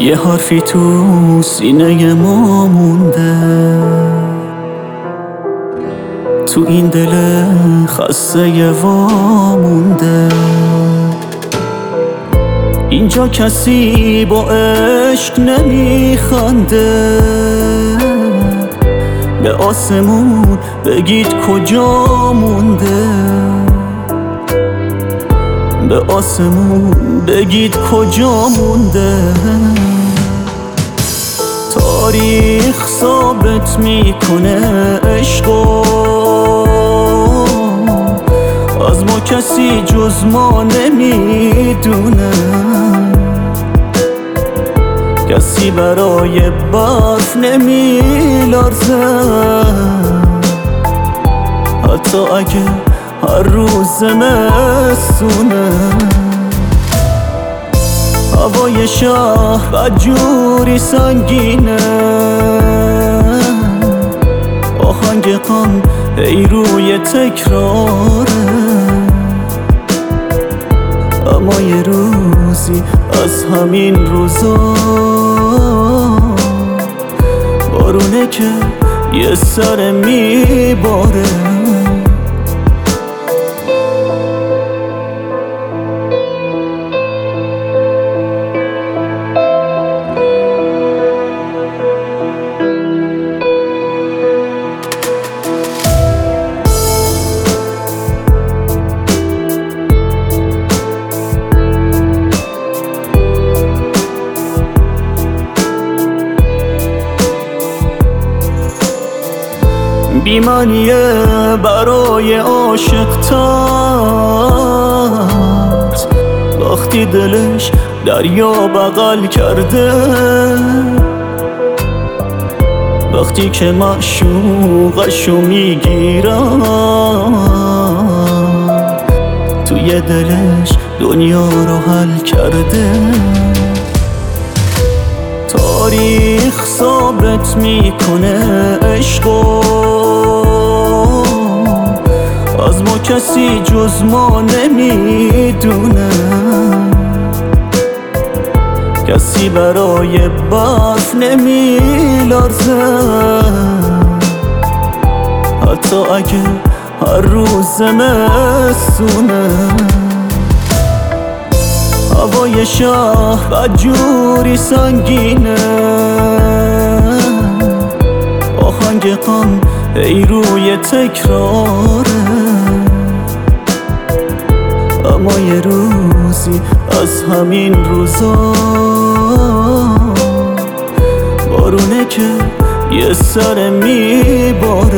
یه حرفی تو سینه ما مونده، تو این دل خسته وامونده. اینجا کسی با عشق نمیخنده، به آسمون بگید کجا مونده، به آسمون بگید کجا مونده. تاریخ ثابت میکنه عشقو، از ما کسی جز ما نمیدونه، کسی برای برف نمیلرزه، حتی اگه هر روز زمستونه. هوای شهر بدجوری سنگینه، آهنگ غم ای روی تکراره، اما یه روزی از همین روزا بارونه که یه سر میباره. بی‌معنیه برای عاشق ترد، وقتی دلش دریا بغل کرده، وقتی که معشوقشو میگیرن توی دلش دنیا رو حل کرده. تاریخ ثابت میکنه عشقو، از ما کسی جز ما نمیدونه، کسی برای برف نمیلرزه، حتی اگه هر روز زمستونه. هوای شهر بدجوری سنگینه، آهنگ غم ای روی تکراره، اما یه روزی از همین روزا بارونه که یه سر میباره.